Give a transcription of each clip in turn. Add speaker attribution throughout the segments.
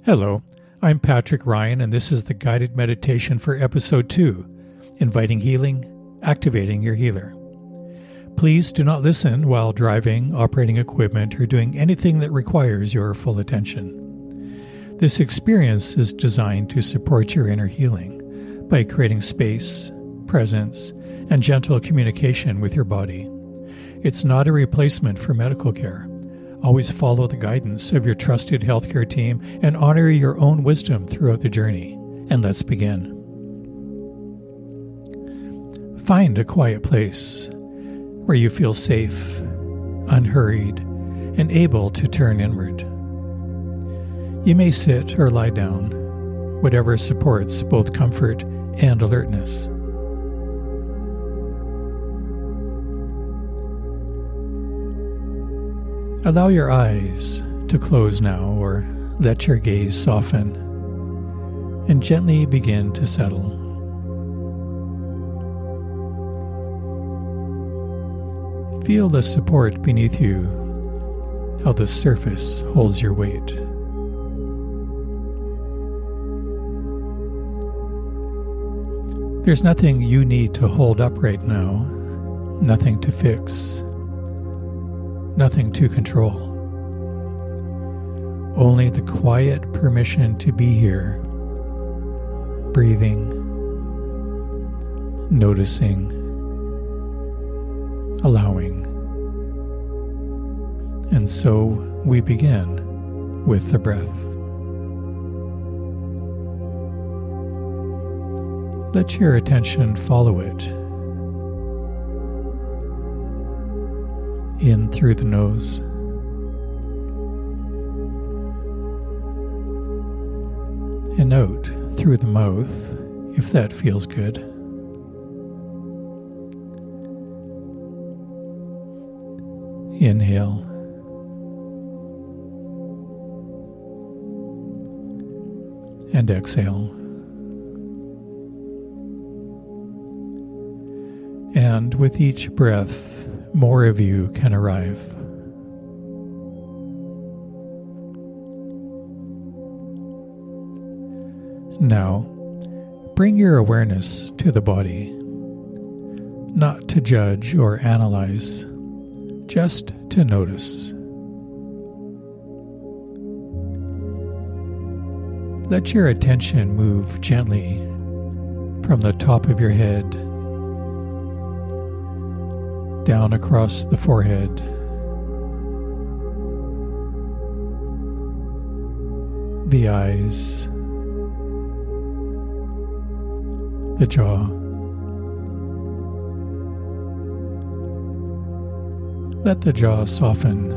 Speaker 1: Hello, I'm Patrick Ryan, and this is the guided meditation for episode 2, Inviting Healing, Activating Your Healer. Please do not listen while driving, operating equipment, or doing anything that requires your full attention. This experience is designed to support your inner healing by creating space, presence, and gentle communication with your body. It's not a replacement for medical care. Always follow the guidance of your trusted healthcare team and honor your own wisdom throughout the journey. And let's begin. Find a quiet place where you feel safe, unhurried, and able to turn inward. You may sit or lie down, whatever supports both comfort and alertness. Allow your eyes to close now, or let your gaze soften and gently begin to settle. Feel the support beneath you, how the surface holds your weight. There's nothing you need to hold up right now, nothing to fix. Nothing to control. Only the quiet permission to be here, breathing, noticing, allowing. And so we begin with the breath. Let your attention follow it. In through the nose, and out through the mouth, if that feels good. Inhale, and exhale. And with each breath, more of you can arrive. Now, bring your awareness to the body, not to judge or analyze, just to notice. Let your attention move gently from the top of your head down across the forehead, the eyes, the jaw. Let the jaw soften.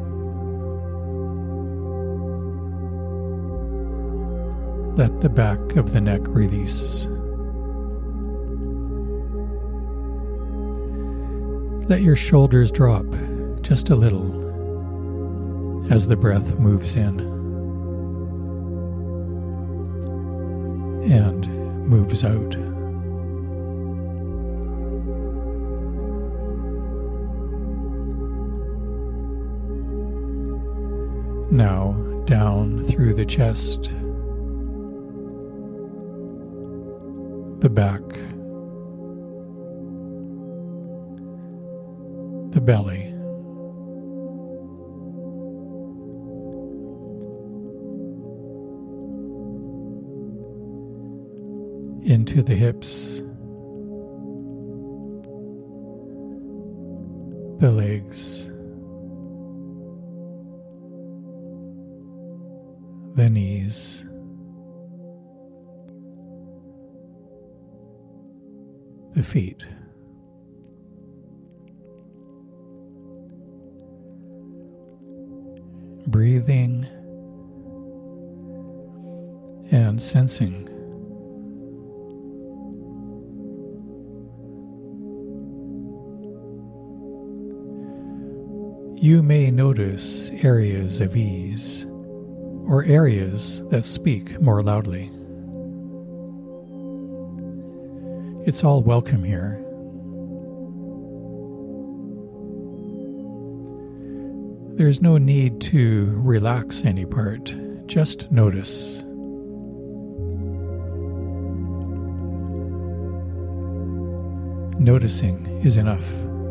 Speaker 1: Let the back of the neck release. Let your shoulders drop just a little as the breath moves in and moves out. Now down through the chest, the back, the belly, into the hips, the legs, the knees, the feet. Breathing and sensing. You may notice areas of ease or areas that speak more loudly. It's all welcome here. There's no need to relax any part, Just notice. Noticing is enough.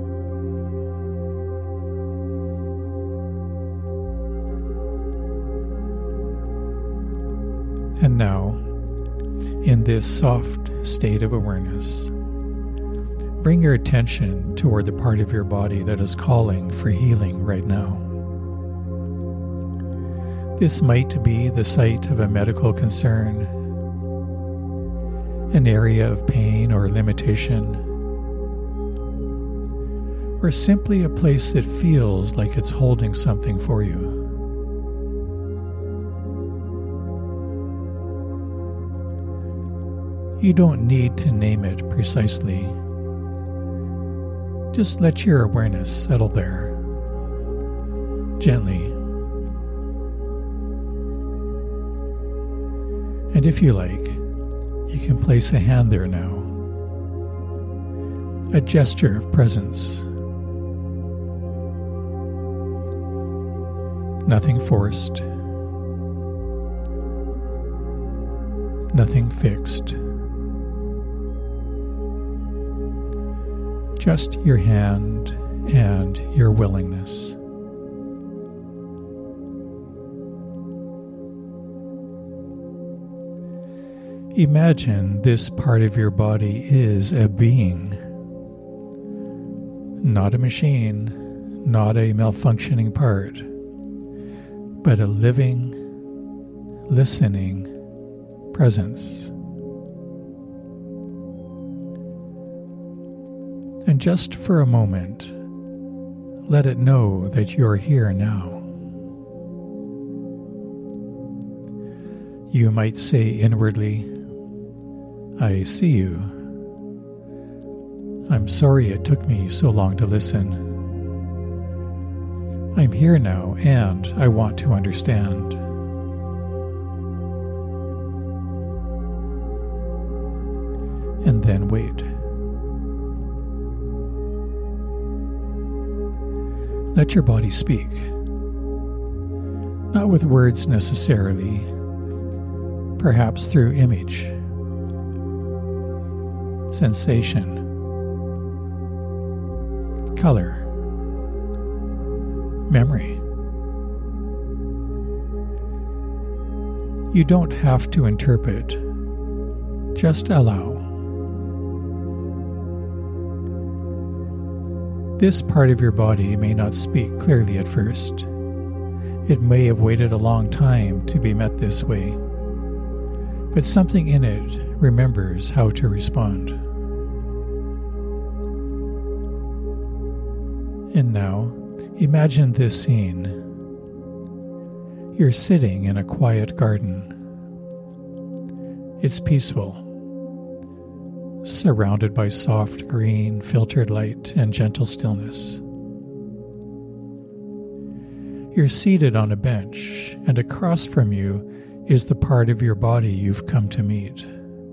Speaker 1: And now, in this soft state of awareness, bring your attention toward the part of your body that is calling for healing right now. This might be the site of a medical concern, an area of pain or limitation, or simply a place that feels like it's holding something for you. You don't need to name it precisely. Just let your awareness settle there, gently. And if you like, you can place a hand there now. A gesture of presence. Nothing forced. Nothing fixed. Just your hand and your willingness. Imagine this part of your body is a being, not a machine, not a malfunctioning part, but a living, listening presence. And just for a moment, let it know that you're here now. You might say inwardly, I see you. I'm sorry it took me so long to listen. I'm here now and I want to understand. And then wait. Let your body speak, not with words necessarily, perhaps through image, sensation, color, memory. You don't have to interpret, just allow. This part of your body may not speak clearly at first. It may have waited a long time to be met this way, but something in it remembers how to respond. And now, imagine this scene. You're sitting in a quiet garden. It's peaceful, surrounded by soft green, filtered light and gentle stillness. You're seated on a bench, and across from you is the part of your body you've come to meet.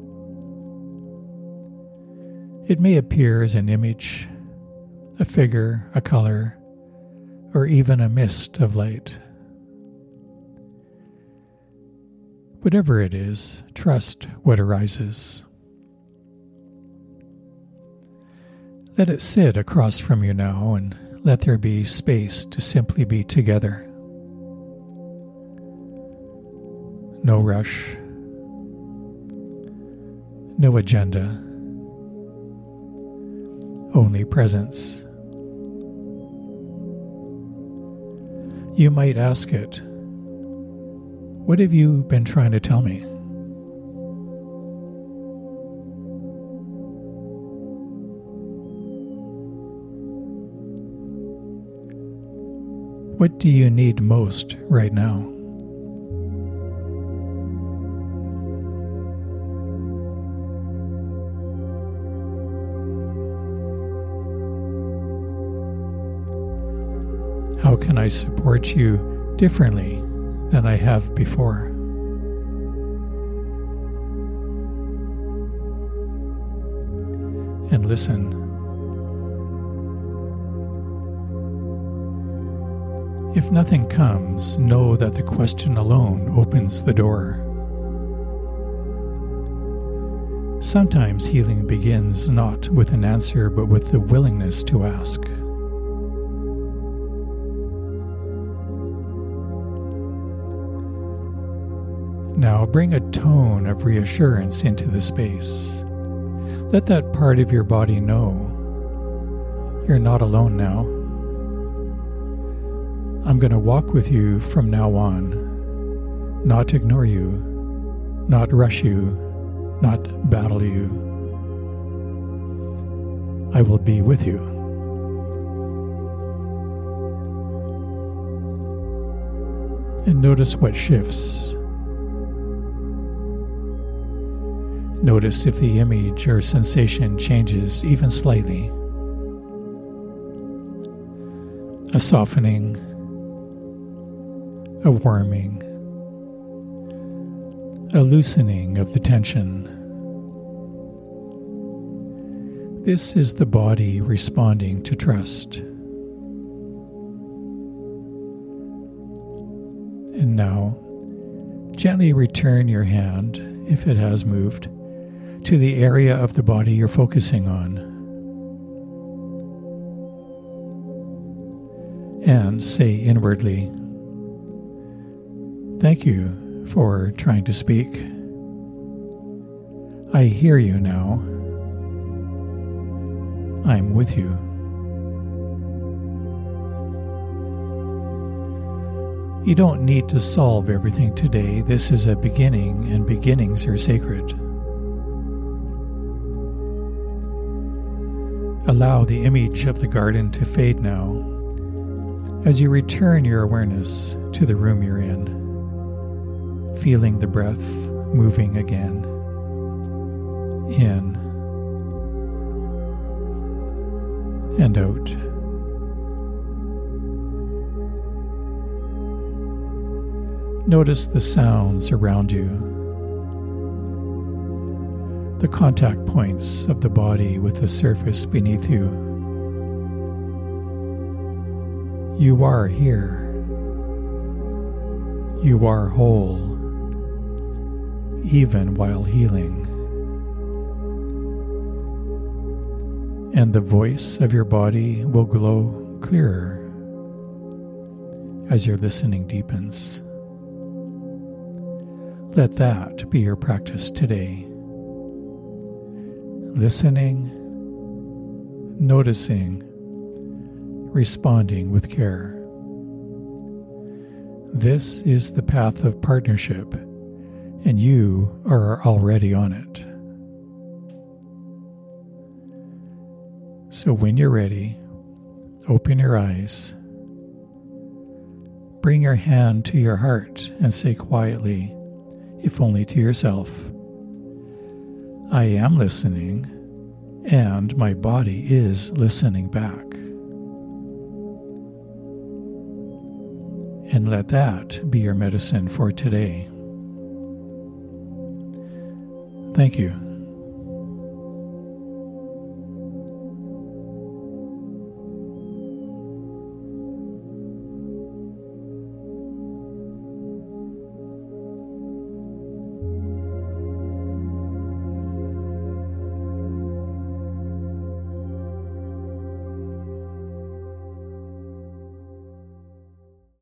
Speaker 1: It may appear as an image, a figure, a color, or even a mist of light. Whatever it is, trust what arises. Let it sit across from you now, and let there be space to simply be together. No rush, no agenda, only presence. You might ask it, what have you been trying to tell me? What do you need most right now? How can I support you differently than I have before? And listen. If nothing comes, know that the question alone opens the door. Sometimes healing begins not with an answer, but with the willingness to ask. Now bring a tone of reassurance into the space. Let that part of your body know you're not alone now. I'm going to walk with you from now on, not ignore you, not rush you, not battle you. I will be with you. And notice what shifts. Notice if the image or sensation changes even slightly. A softening, a warming, a loosening of the tension. This is the body responding to trust. And now, gently return your hand, if it has moved, to the area of the body you're focusing on. And say inwardly, "Thank you for trying to speak. I hear you now. I'm with you." You don't need to solve everything today. This is a beginning, and beginnings are sacred. Allow the image of the garden to fade now as you return your awareness to the room you're in, feeling the breath moving again, in and out. Notice the sounds around you, the contact points of the body with the surface beneath you. You are here. You are whole, even while healing. And the voice of your body will glow clearer as your listening deepens. Let that be your practice today. Listening, noticing, responding with care. This is the path of partnership, and you are already on it. So when you're ready, open your eyes. Bring your hand to your heart and say quietly, if only to yourself, "I am listening, and my body is listening back." And let that be your medicine for today. Thank you.